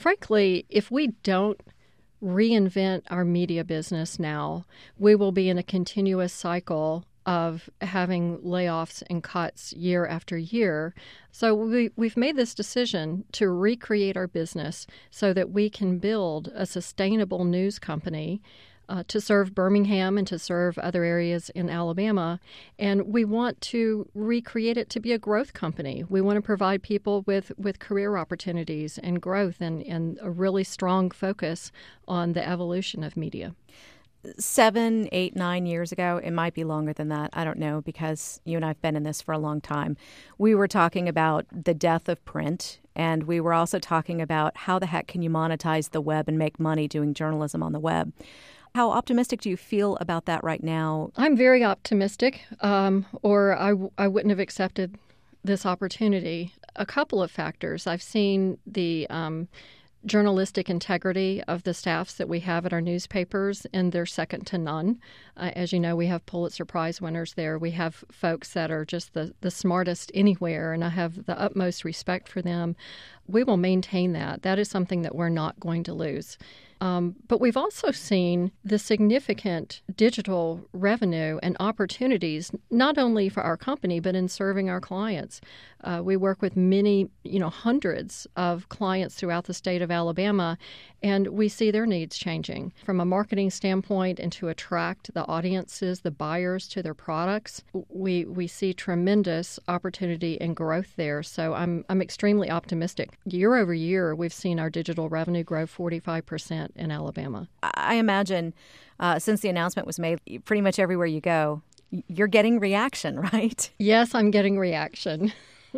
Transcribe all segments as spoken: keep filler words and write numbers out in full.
frankly, if we don't reinvent our media business now, we will be in a continuous cycle of having layoffs and cuts year after year. So we, we've made this decision to recreate our business so that we can build a sustainable news company uh, to serve Birmingham and to serve other areas in Alabama. And we want to recreate it to be a growth company. We want to provide people with, with career opportunities and growth and, and a really strong focus on the evolution of media. Seven, eight, nine years ago, it might be longer than that, I don't know, because you and I have been in this for a long time. We were talking about the death of print, and we were also talking about how the heck can you monetize the web and make money doing journalism on the web. How optimistic do you feel about that right now? I'm very optimistic, um, or I, I wouldn't have accepted this opportunity. A couple of factors. I've seen the um, journalistic integrity of the staffs that we have at our newspapers, and they're second to none. Uh, as you know, we have Pulitzer Prize winners there. We have folks that are just the, the smartest anywhere, and I have the utmost respect for them. We will maintain that. That is something that we're not going to lose. Um, but we've also seen the significant digital revenue and opportunities, not only for our company, but in serving our clients. Uh, we work with many, you know, hundreds of clients throughout the state of Alabama, and we see their needs changing from a marketing standpoint and to attract the audiences, the buyers to their products. We we see tremendous opportunity and growth there. So I'm I'm extremely optimistic. Year over year, we've seen our digital revenue grow forty-five percent in Alabama. I imagine uh, since the announcement was made, pretty much everywhere you go, you're getting reaction, right? Yes, I'm getting reaction.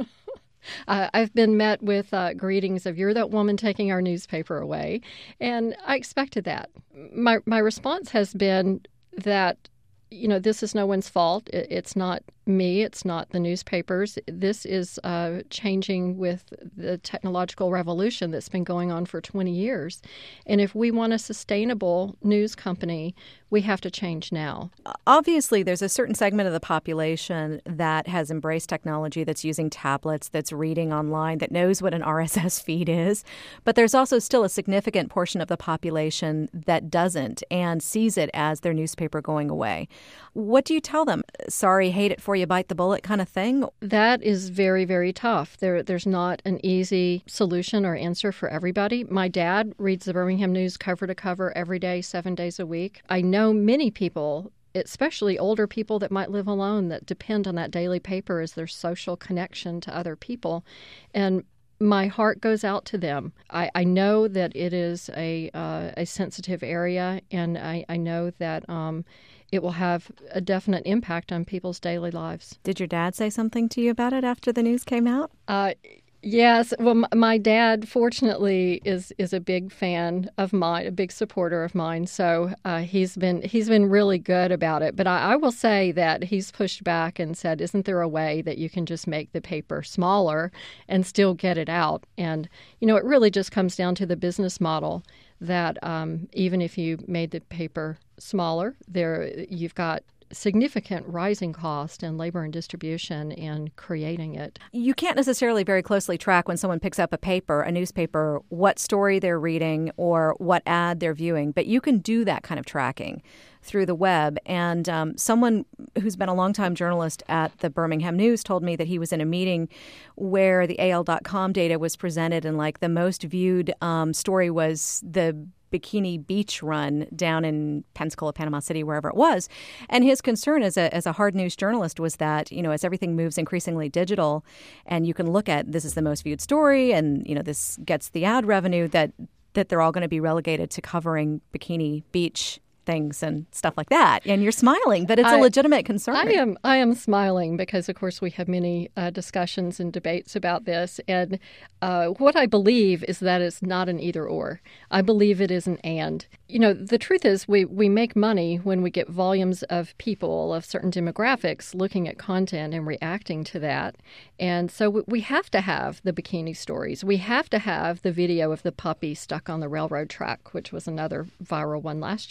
Uh, I've been met with uh, greetings of, "You're that woman taking our newspaper away." And I expected that. My my response has been that, you know, this is no one's fault. It, it's not me. It's not the newspapers. This is uh, changing with the technological revolution that's been going on for twenty years. And if we want a sustainable news company, we have to change now. Obviously, there's a certain segment of the population that has embraced technology, that's using tablets, that's reading online, that knows what an R S S feed is. But there's also still a significant portion of the population that doesn't and sees it as their newspaper going away. What do you tell them? Sorry, hate it for you, bite the bullet kind of thing? That is very, very tough. There, there's not an easy solution or answer for everybody. My dad reads the Birmingham News cover to cover every day, seven days a week. I know many people, especially older people that might live alone, that depend on that daily paper as their social connection to other people. And my heart goes out to them. I, I know that it is a uh, a sensitive area, and I, I know that um, it will have a definite impact on people's daily lives. Did your dad say something to you about it after the news came out? Uh, yes. Well, m- my dad, fortunately, is is a big fan of mine, a big supporter of mine. So uh, he's been he's been really good about it. But I, I will say that he's pushed back and said, "Isn't there a way that you can just make the paper smaller and still get it out?" And you know, it really just comes down to the business model. That um, even if you made the paper smaller, there you've got significant rising cost and labor and distribution in creating it. You can't necessarily very closely track when someone picks up a paper, a newspaper, what story they're reading or what ad they're viewing, but you can do that kind of tracking through the web. And um, someone who's been a longtime journalist at the Birmingham News told me that he was in a meeting where the A L dot com data was presented, and like the most viewed um, story was the Bikini Beach run down in Pensacola, Panama City, wherever it was. And his concern as a as a hard news journalist was that, you know, as everything moves increasingly digital and you can look at this is the most viewed story and, you know, this gets the ad revenue, that that they're all going to be relegated to covering Bikini Beach things and stuff like that. And you're smiling, but it's I, a legitimate concern. I am I am smiling because, of course, we have many uh, discussions and debates about this. And uh, what I believe is that it's not an either or. I believe it is an and. You know, the truth is we, we make money when we get volumes of people of certain demographics looking at content and reacting to that. And so we have to have the bikini stories. We have to have the video of the puppy stuck on the railroad track, which was another viral one last year.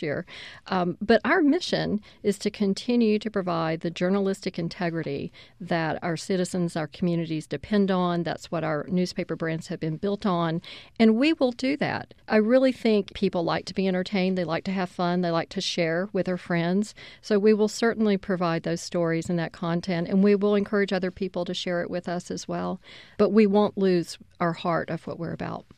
Um, but our mission is to continue to provide the journalistic integrity that our citizens, our communities depend on. That's what our newspaper brands have been built on, and we will do that. I really think people like to be entertained. They like to have fun. They like to share with their friends. So we will certainly provide those stories and that content, and we will encourage other people to share it with us as well. But we won't lose our heart of what we're about.